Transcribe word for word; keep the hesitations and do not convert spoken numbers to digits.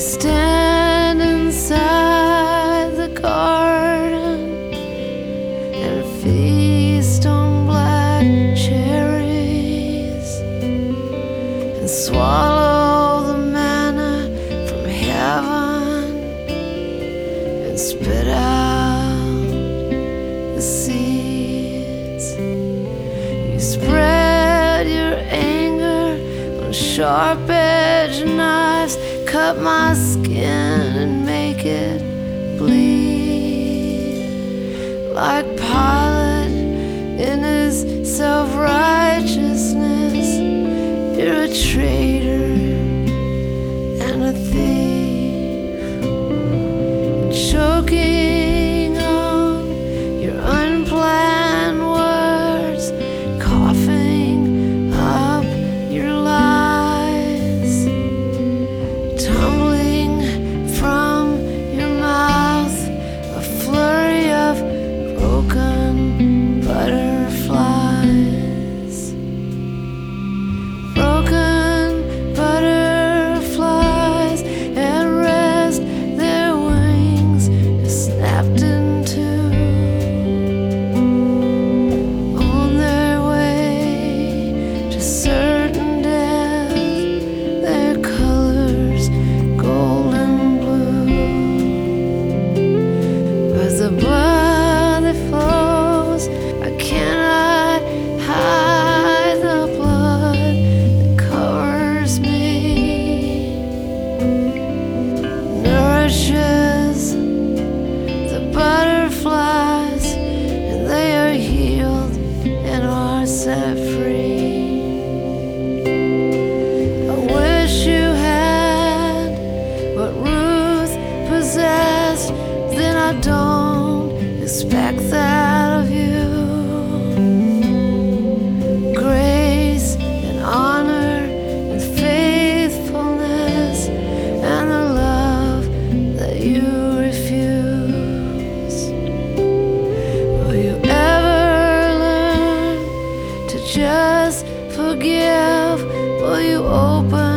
stand inside the garden and feast on black cherries and swallow the manna from heaven and spit out the seeds. You spread your anger on sharp-edged knives, cut my skin and make it bleed. Like Pilate in his self-righteousness, you're a traitor and a thief, choking on your unplanned words, coughing up your lies, tumbling from your mouth a flurry of broken butterflies. Broken butterflies at rest, their wings snapped in two, on their way to certain death, their colors gold and blue. But the blood that flows, I cannot hide the blood that covers me, nourishes the butterflies, and they are healed and are set free. I wish you had what Ruth possessed, then I don't expect that of you. Grace and honor and faithfulness and the love that you refuse. Will you ever learn to just forgive? Will you open